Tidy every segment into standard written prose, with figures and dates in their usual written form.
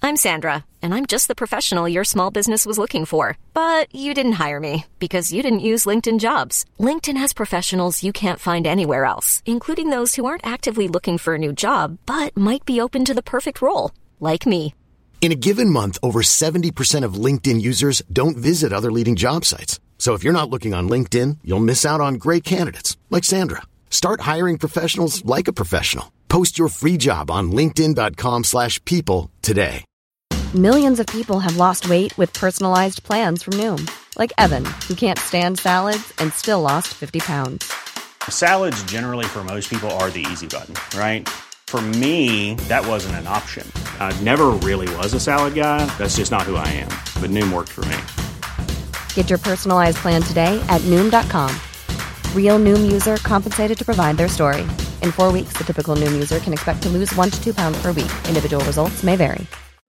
I'm Sandra, and I'm just the professional your small business was looking for. But you didn't hire me because you didn't use LinkedIn Jobs. LinkedIn has professionals you can't find anywhere else, including those who aren't actively looking for a new job, but might be open to the perfect role, like me. In a given month, over 70% of LinkedIn users don't visit other leading job sites. So if you're not looking on LinkedIn, you'll miss out on great candidates like Sandra. Start hiring professionals like a professional. Post your free job on linkedin.com/people today. Millions of people have lost weight with personalized plans from Noom. Like Evan, who can't stand salads and still lost 50 pounds. Salads generally for most people are the easy button, right? For me, that wasn't an option. I never really was a salad guy. That's just not who I am. But Noom worked for me. Get your personalized plan today at Noom.com. Real Noom user compensated to provide their story. In 4 weeks, the typical Noom user can expect to lose 1 to 2 pounds per week. Individual results may vary.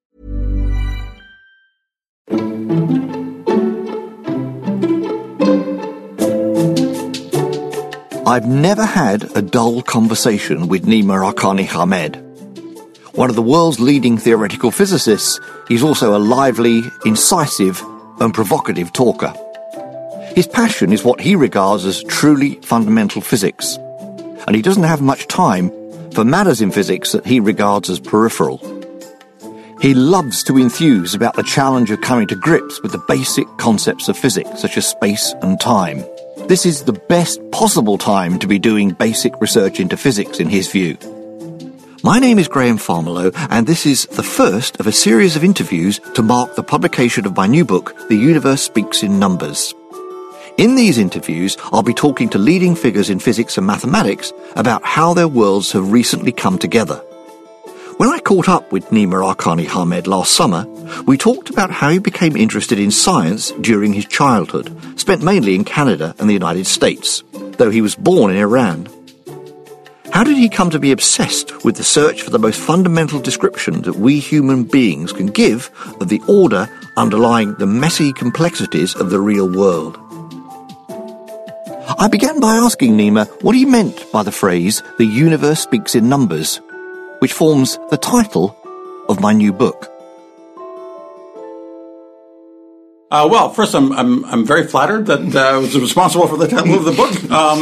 I've never had a dull conversation with Nima Arkani Hamed. One of the world's leading theoretical physicists, he's also a lively, incisive, and provocative talker. His passion is what he regards as truly fundamental physics, and he doesn't have much time for matters in physics that he regards as peripheral. He loves to enthuse about the challenge of coming to grips with the basic concepts of physics, such as space and time. This is the best possible time to be doing basic research into physics, in his view. My name is Graham Farmelow, and this is the first of a series of interviews to mark the publication of my new book, The Universe Speaks in Numbers. In these interviews, I'll be talking to leading figures in physics and mathematics about how their worlds have recently come together. When I caught up with Nima Arkani Hamed last summer, we talked about how he became interested in science during his childhood, spent mainly in Canada and the United States, though he was born in Iran. How did he come to be obsessed with the search for the most fundamental description that we human beings can give of the order underlying the messy complexities of the real world? I began by asking Nima what he meant by the phrase, "The universe speaks in numbers," which forms the title of my new book. Well, first, I'm very flattered that I was responsible for the title of the book.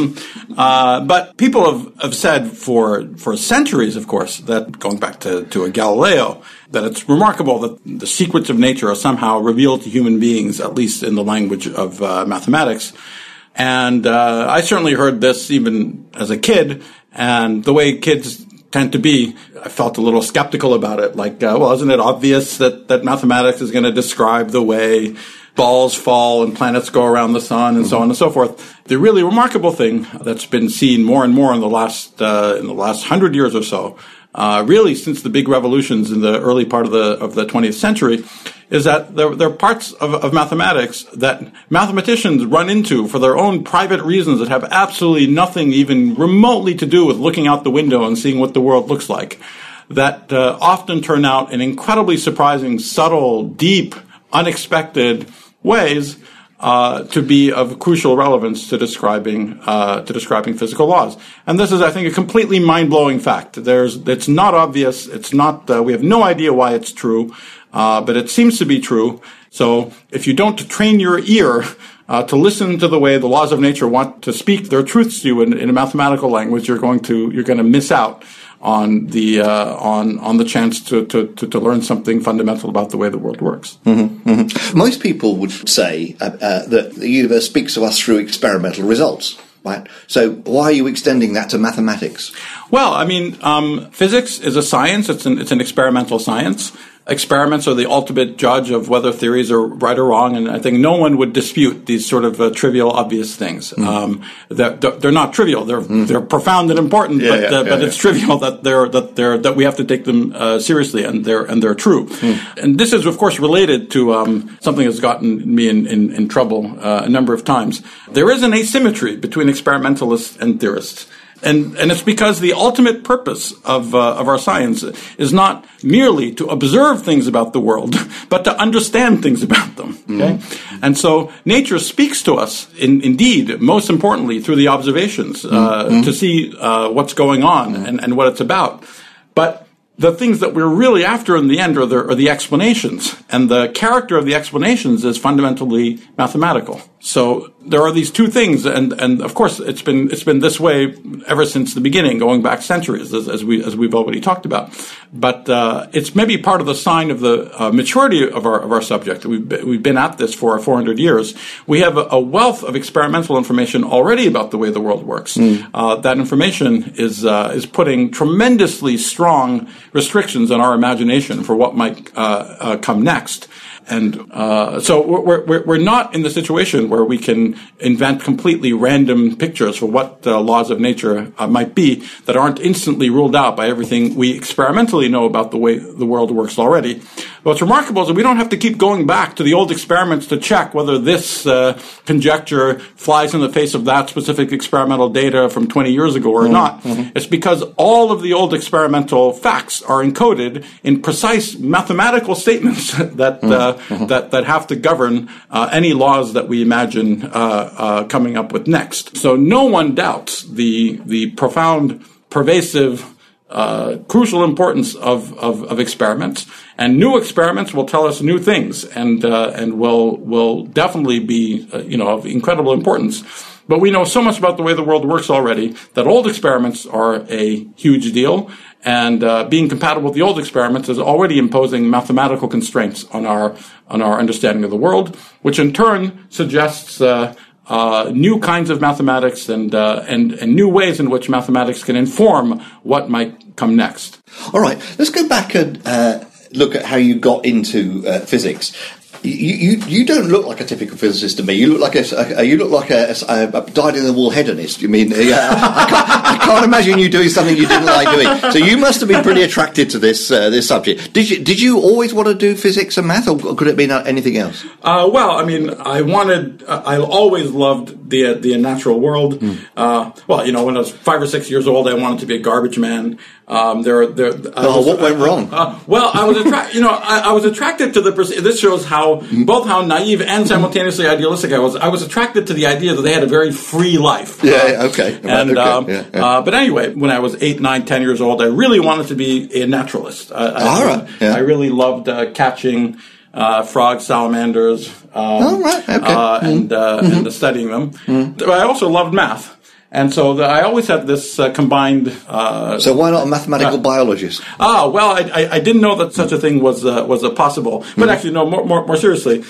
But people have said for centuries, of course, that going back to a Galileo, that it's remarkable that the secrets of nature are somehow revealed to human beings, at least in the language of mathematics. And I certainly heard this even as a kid, and the way kids tend to be, I felt a little skeptical about it. Like, well, isn't it obvious that mathematics is going to describe the way balls fall and planets go around the sun and so on and so forth? The really remarkable thing that's been seen more and more in the last 100 years or so, really since the big revolutions in the early part of the 20th century, is that there are parts of mathematics that mathematicians run into for their own private reasons that have absolutely nothing even remotely to do with looking out the window and seeing what the world looks like, that often turn out in incredibly surprising, subtle, deep, unexpected ways to be of crucial relevance to describing physical laws. And this is, I think, a completely mind-blowing fact. It's not obvious. It's not. We have no idea why it's true, but it seems to be true. So if you don't train your ear to listen to the way the laws of nature want to speak their truths to you in a mathematical language, you're going to miss out on the chance to learn something fundamental about the way the world works. Mm-hmm, mm-hmm. Most people would say that the universe speaks to us through experimental results, right? So why are you extending that to mathematics? Well, I mean, physics is a science. It's an experimental science. Experiments are the ultimate judge of whether theories are right or wrong, and I think no one would dispute these sort of trivial, obvious things. They're not trivial; they're profound and important, but it's trivial that we have to take them seriously, and they're true. And this is, of course, related to something that's gotten me in trouble a number of times. There is an asymmetry between experimentalists and theorists. And it's because the ultimate purpose of our science is not merely to observe things about the world, but to understand things about them. Okay? And so nature speaks to us, indeed, most importantly, through the observations, to see what's going on and what it's about. But the things that we're really after in the end are the explanations. And the character of the explanations is fundamentally mathematical. So there are these two things, and of course it's been this way ever since the beginning, going back centuries, as we've already talked about. But it's maybe part of the sign of the maturity of our subject. We've been at this for 400 years. We have a wealth of experimental information already about the way the world works. That information is putting tremendously strong restrictions on our imagination for what might come next. And so we're not in the situation where we can invent completely random pictures for what the laws of nature might be that aren't instantly ruled out by everything we experimentally know about the way the world works already. What's remarkable is that we don't have to keep going back to the old experiments to check whether this conjecture flies in the face of that specific experimental data from 20 years ago or not. It's because all of the old experimental facts are encoded in precise mathematical statements that have to govern any laws that we imagine coming up with next. So no one doubts the profound, pervasive, crucial importance of experiments, and new experiments will tell us new things, and will definitely be of incredible importance. But we know so much about the way the world works already that old experiments are a huge deal, and being compatible with the old experiments is already imposing mathematical constraints on our understanding of the world, which in turn suggests new kinds of mathematics and new ways in which mathematics can inform what might come next. All right, let's go back and look at how you got into physics. You don't look like a typical physicist to me. You look like a dyed-in-the-wool hedonist. You mean? I can't imagine you doing something you didn't like doing. So you must have been pretty attracted to this subject. Did you always want to do physics and math, or could it be anything else? Well, I mean, I always loved the natural world. Well, when I was 5 or 6 years old, I wanted to be a garbage man. What went wrong? Well, I was attracted to this shows how both how naive and simultaneously idealistic I was. I was attracted to the idea that they had a very free life. Okay. But anyway, when I was 8, 9, 10 years old, I really wanted to be a naturalist. I really loved catching frogs, salamanders, and studying them. But I also loved math. And so I always had this combined. So why not a mathematical biologist? Well, I didn't know that such a thing was possible. But actually, no. More seriously,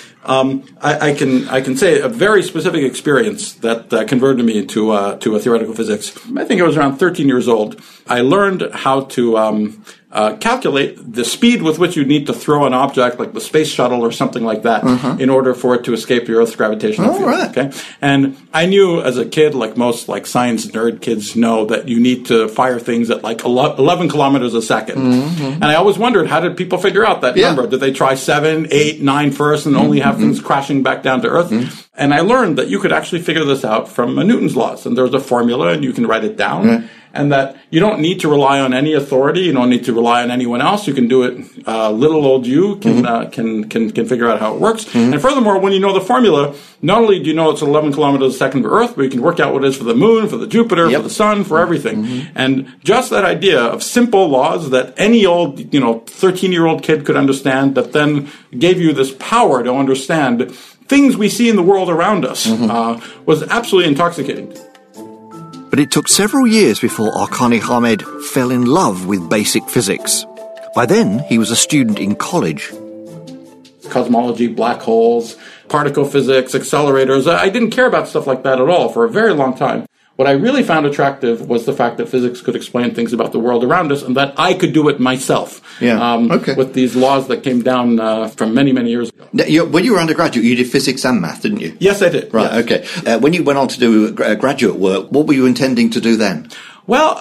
I can say a very specific experience that converted me to a theoretical physics. I think I was around 13 years old. I learned how to calculate the speed with which you need to throw an object like the space shuttle or something like that in order for it to escape the Earth's gravitational field. Right. Okay, and I knew as a kid, like most science nerd kids know, that you need to fire things at 11 kilometers a second. And I always wondered, how did people figure out that number? Did they try 7, 8, 9 first and only have things crashing back down to Earth? And I learned that you could actually figure this out from Newton's laws, and there's a formula and you can write it down. And that you don't need to rely on any authority. You don't need to rely on anyone else. You can do it. Little old you can figure out how it works. And furthermore, when you know the formula, not only do you know it's 11 kilometers a second for Earth, but you can work out what it is for the Moon, for the Jupiter, for the Sun, for everything. And just that idea of simple laws that any old 13-year-old kid could understand, that then gave you this power to understand things we see in the world around us, was absolutely intoxicating. But it took several years before Haqqani Hamed fell in love with basic physics. By then, he was a student in college. Cosmology, black holes, particle physics, accelerators. I didn't care about stuff like that at all for a very long time. What I really found attractive was the fact that physics could explain things about the world around us, and that I could do it myself. With these laws that came down from many, many years ago. When you were undergraduate, you did physics and math, didn't you? Yes, I did. Right, yes. Okay. When you went on to do graduate work, what were you intending to do then? Well,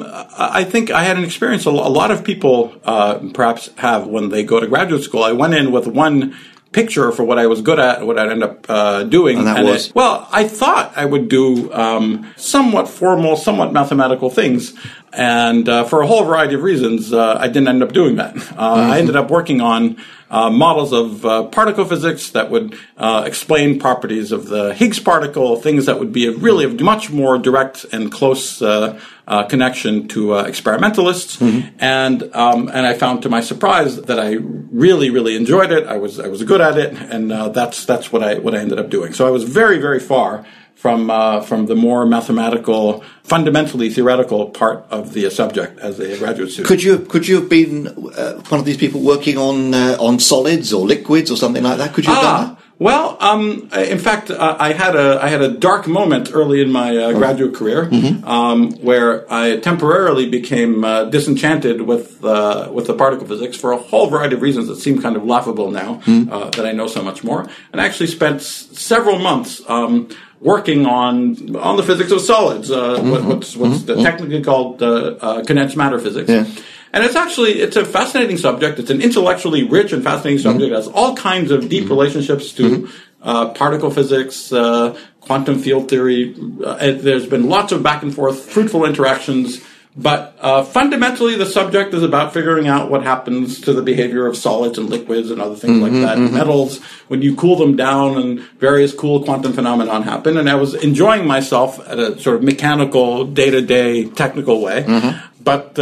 I think I had an experience a lot of people perhaps have when they go to graduate school. I went in with one picture for what I was good at, what I'd end up doing. And that was? I thought I would do somewhat formal, somewhat mathematical things. And for a whole variety of reasons, I didn't end up doing that. I ended up working on models of particle physics that would explain properties of the Higgs particle, things that would be a much more direct and close connection to experimentalists. And I found to my surprise that I really, really enjoyed it. I was good at it, and that's what I ended up doing. So I was very, very far from the more mathematical, fundamentally theoretical part of the subject as a graduate student. Could you have been one of these people working on solids or liquids or something like that? Could you have done that? Well, in fact, I had a dark moment early in my graduate career where I temporarily became disenchanted with the particle physics for a whole variety of reasons that seem kind of laughable now that I know so much more, and I actually spent several months working on the physics of solids, what's technically called condensed matter physics. Yeah. And it's a fascinating subject. It's an intellectually rich and fascinating subject. It has all kinds of deep relationships to particle physics, quantum field theory. There's been lots of back and forth, fruitful interactions. But fundamentally, the subject is about figuring out what happens to the behavior of solids and liquids and other things like that. Metals, when you cool them down, and various cool quantum phenomenon happen. And I was enjoying myself at a sort of mechanical, day-to-day, technical way. But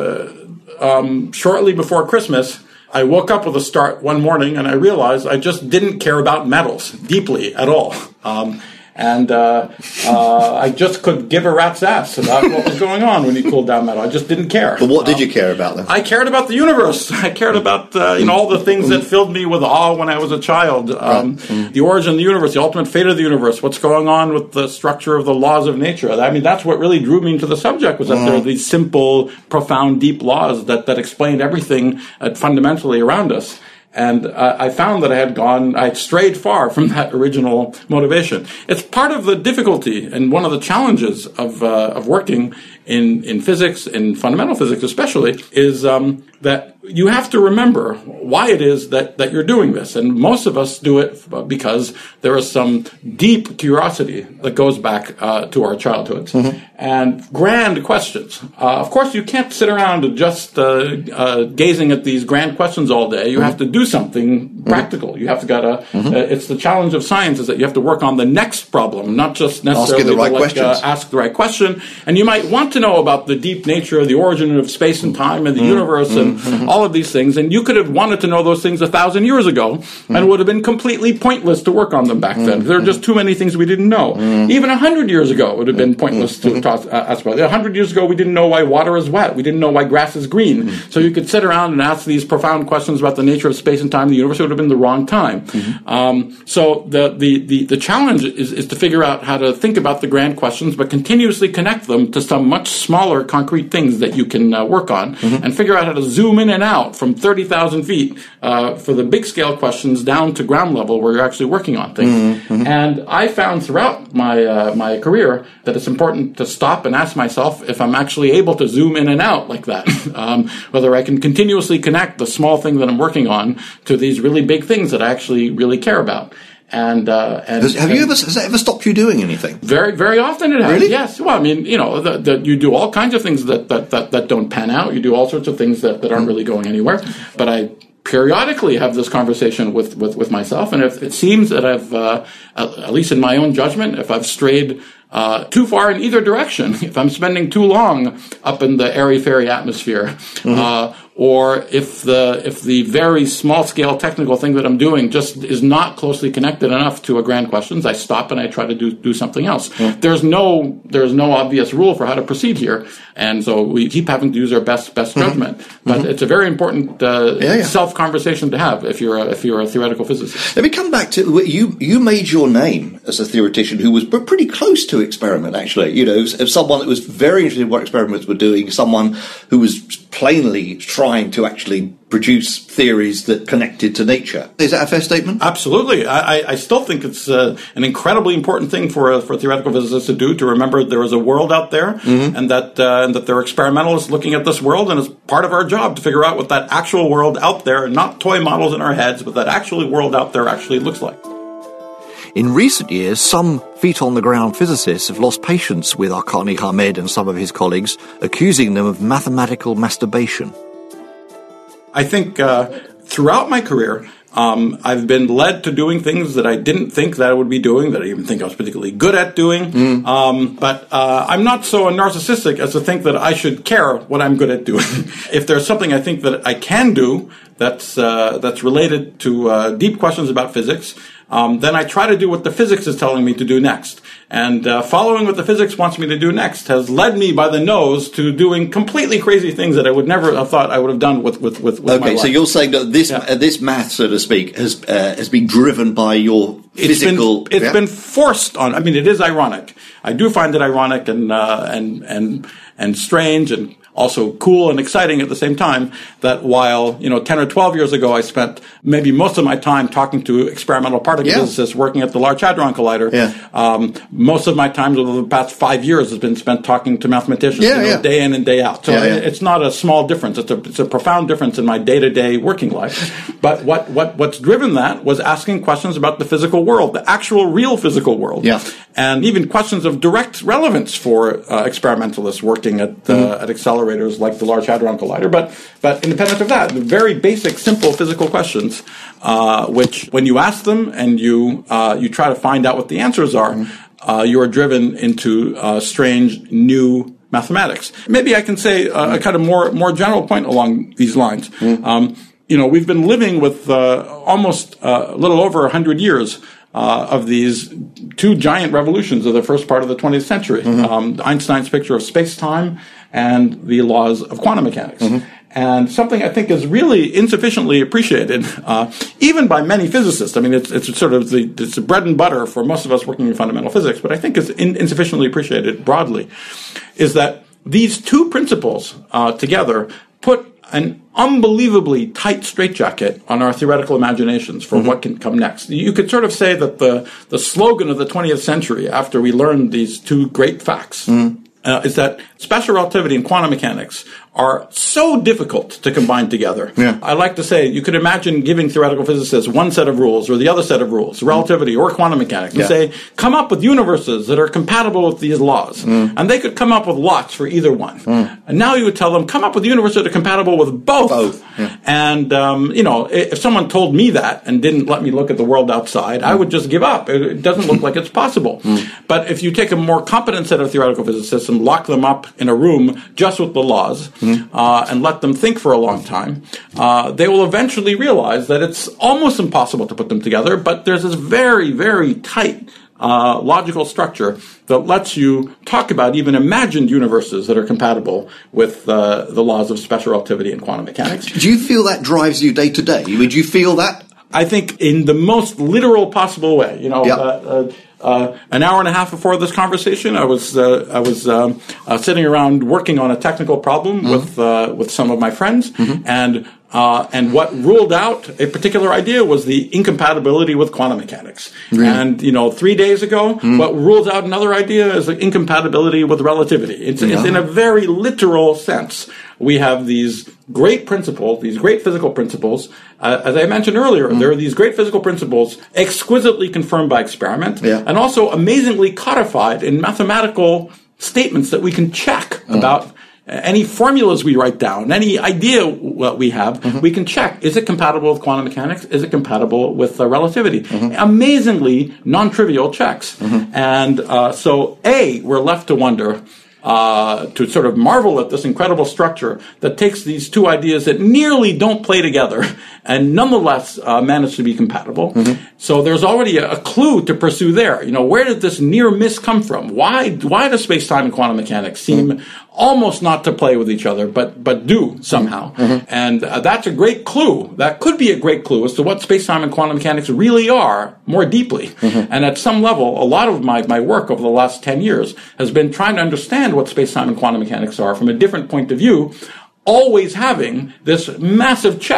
shortly before Christmas, I woke up with a start one morning, and I realized I just didn't care about metals deeply at all. And I just could give a rat's ass about what was going on when you cooled down metal. I just didn't care. But what did you care about then? I cared about the universe. I cared about all the things that filled me with awe when I was a child. The origin of the universe, the ultimate fate of the universe, what's going on with the structure of the laws of nature. I mean, that's what really drew me into the subject, was that there are these simple, profound, deep laws that explained everything fundamentally around us. And I found that I had strayed far from that original motivation. It's part of the difficulty and one of the challenges of working in physics, in fundamental physics especially, is that you have to remember why it is that you're doing this. And most of us do it because there is some deep curiosity that goes back to our childhoods. And grand questions. Of course, you can't sit around just gazing at these grand questions all day. You have to do something practical. You have to it's the challenge of science, is that you have to work on the next problem, not just necessarily ask the right question. And you might want to know about the deep nature of the origin of space and time and the universe and all of these things. And you could have wanted to know those things 1,000 years ago, and it would have been completely pointless to work on them back then. There are just too many things we didn't know. Even 100 years ago, it would have been pointless to ask about it. 100 years ago, we didn't know why water is wet. We didn't know why grass is green. So you could sit around and ask these profound questions about the nature of space and time, the universe. It would have been the wrong time. So the challenge is to figure out how to think about the grand questions, but continuously connect them to some much smaller concrete things that you can work on, and figure out how to zoom in and out from 30,000 feet for the big scale questions down to ground level where you're actually working on things. And I found throughout my career that it's important to stop and ask myself if I'm actually able to zoom in and out like that, whether I can continuously connect the small thing that I'm working on to these really big things that I actually really care about. Has that ever stopped you doing anything? Very, very often it has. Really? Yes. Well, I mean, you do all kinds of things that don't pan out. You do all sorts of things that aren't really going anywhere. But I periodically have this conversation with myself, and if it seems that I've, at least in my own judgment, if I've strayed too far in either direction, if I'm spending too long up in the airy-fairy atmosphere, or if the very small-scale technical thing that I'm doing just is not closely connected enough to a grand questions, I stop and I try to do something else. There's no obvious rule for how to proceed here, and so we keep having to use our best judgment. But it's a very important self-conversation to have if you're a theoretical physicist. Let me come back to you made your name as a theoretician who was pretty close to experiment, actually. As someone that was very interested in what experiments were doing, someone who was plainly trying to actually produce theories that connected to nature. Is that a fair statement? Absolutely. I still think it's an incredibly important thing for theoretical physicists to do, to remember there is a world out there, and that there are experimentalists looking at this world, and it's part of our job to figure out what that actual world out there, not toy models in our heads, but that actual world out there actually looks like. In recent years, some feet-on-the-ground physicists have lost patience with Haqqani Hamed and some of his colleagues, accusing them of mathematical masturbation. I think throughout my career, I've been led to doing things that I didn't think that I would be doing, that I even think I was particularly good at doing. But I'm not so narcissistic as to think that I should care what I'm good at doing. If there's something I think that I can do that's related to deep questions about physics, then I try to do what the physics is telling me to do next. And following what the physics wants me to do next has led me by the nose to doing completely crazy things that I would never have thought I would have done with my life. Okay, so you're saying that this math, so to speak, has been driven by your physical... It's been forced on. I mean, it is ironic. I do find it ironic and strange and also cool and exciting at the same time that while, 10 or 12 years ago I spent maybe most of my time talking to experimental particle physicists working at the Large Hadron Collider, most of my time over the past 5 years has been spent talking to mathematicians day in and day out. So it's not a small difference. It's a profound difference in my day-to-day working life. But what's driven that was asking questions about the physical world, the actual real physical world. And even questions of direct relevance for experimentalists working at accelerators like the Large Hadron Collider, but independent of that, the very basic, simple physical questions, which when you ask them and you try to find out what the answers are, you are driven into strange new mathematics. Maybe I can say a kind of more general point along these lines. We've been living with almost a little over 100 years of these two giant revolutions of the first part of the 20th century, Einstein's picture of space-time and the laws of quantum mechanics. And something I think is really insufficiently appreciated, even by many physicists. I mean, it's sort of it's the bread and butter for most of us working in fundamental physics, but I think is insufficiently appreciated broadly, is that these two principles together put an unbelievably tight straitjacket on our theoretical imaginations for what can come next. You could sort of say that the slogan of the 20th century, after we learned these two great facts, is that special relativity and quantum mechanics are so difficult to combine together. I like to say you could imagine giving theoretical physicists one set of rules or the other set of rules, relativity or quantum mechanics, and say, come up with universes that are compatible with these laws. And they could come up with lots for either one. And now you would tell them, come up with universes that are compatible with both. And, if someone told me that and didn't let me look at the world outside, I would just give up. It doesn't look like it's possible. But if you take a more competent set of theoretical physicists and lock them up in a room just with the laws, and let them think for a long time, they will eventually realize that it's almost impossible to put them together, but there's this very, very tight logical structure that lets you talk about even imagined universes that are compatible with the laws of special relativity and quantum mechanics. Do you feel that drives you day to day? Would you feel that? I think in the most literal possible way. An hour and a half before this conversation, I was sitting around working on a technical problem with some of my friends, and what ruled out a particular idea was the incompatibility with quantum mechanics. And 3 days ago, what rules out another idea is the incompatibility with relativity. It's in a very literal sense. We have these great principles, these great physical principles. As I mentioned earlier, there are these great physical principles exquisitely confirmed by experiment, and also amazingly codified in mathematical statements that we can check about any formulas we write down, any idea what we have, we can check. Is it compatible with quantum mechanics? Is it compatible with relativity? Amazingly non-trivial checks. And so we're left to wonder, to sort of marvel at this incredible structure that takes these two ideas that nearly don't play together and nonetheless manage to be compatible. So there's already a clue to pursue there. Where did this near miss come from? Why does space-time and quantum mechanics seem almost not to play with each other, but do somehow? And that's a great clue. That could be a great clue as to what space-time and quantum mechanics really are more deeply. And at some level, a lot of my work over the last 10 years has been trying to understand what space-time and quantum mechanics are from a different point of view, always having this massive check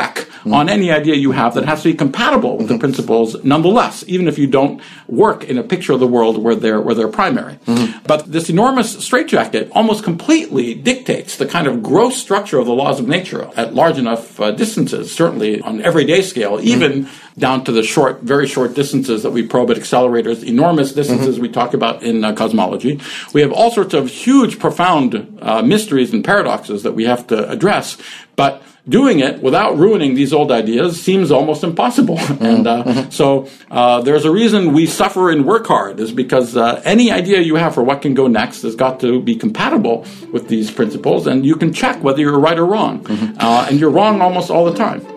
on any idea you have that has to be compatible with the principles nonetheless, even if you don't work in a picture of the world where they're primary. But this enormous straitjacket almost completely dictates the kind of gross structure of the laws of nature at large enough distances, certainly on everyday scale, even down to the very short distances that we probe at accelerators, enormous distances we talk about in cosmology. We have all sorts of huge, profound mysteries and paradoxes that we have to address, but doing it without ruining these old ideas seems almost impossible. And so there's a reason we suffer and work hard, is because any idea you have for what can go next has got to be compatible with these principles, and you can check whether you're right or wrong. And you're wrong almost all the time.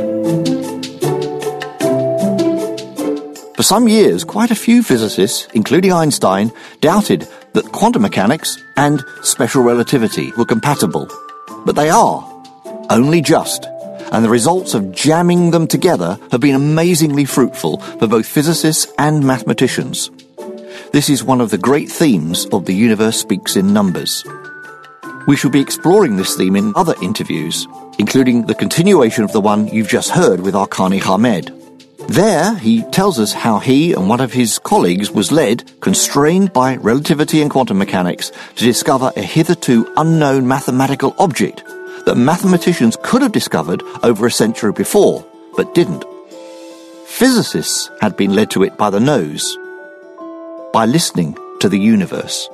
For some years, quite a few physicists, including Einstein, doubted that quantum mechanics and special relativity were compatible. But they are. Only just. And the results of jamming them together have been amazingly fruitful for both physicists and mathematicians. This is one of the great themes of The Universe Speaks in Numbers. We shall be exploring this theme in other interviews, including the continuation of the one you've just heard with Arkani Hamed. There, he tells us how he and one of his colleagues was led, constrained by relativity and quantum mechanics, to discover a hitherto unknown mathematical object that mathematicians could have discovered over a century before, but didn't. Physicists had been led to it by the nose, by listening to the universe.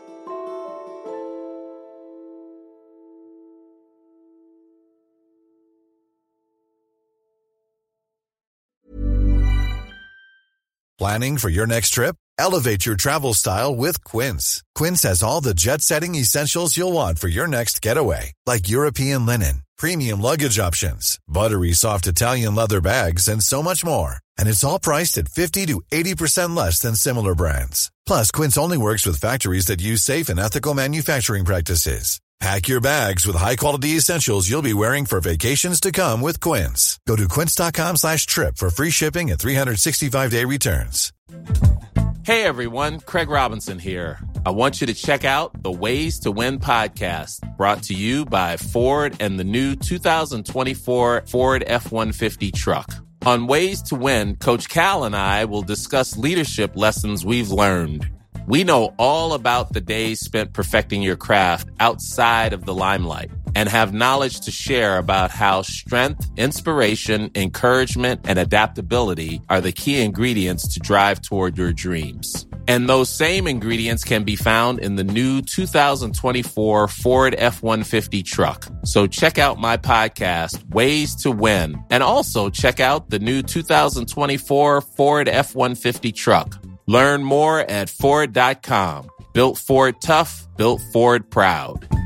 Planning for your next trip? Elevate your travel style with Quince. Quince has all the jet-setting essentials you'll want for your next getaway, like European linen, premium luggage options, buttery soft Italian leather bags, and so much more. And it's all priced at 50 to 80% less than similar brands. Plus, Quince only works with factories that use safe and ethical manufacturing practices. Pack your bags with high-quality essentials you'll be wearing for vacations to come with Quince. Go to quince.com/trip for free shipping and 365-day returns. Hey everyone, Craig Robinson here. I want you to check out the Ways to Win podcast, brought to you by Ford and the new 2024 Ford F-150 truck. On Ways to Win, Coach Cal and I will discuss leadership lessons we've learned. We know all about the days spent perfecting your craft outside of the limelight and have knowledge to share about how strength, inspiration, encouragement, and adaptability are the key ingredients to drive toward your dreams. And those same ingredients can be found in the new 2024 Ford F-150 truck. So check out my podcast, Ways to Win, and also check out the new 2024 Ford F-150 truck. Learn more at Ford.com. Built Ford tough, built Ford proud.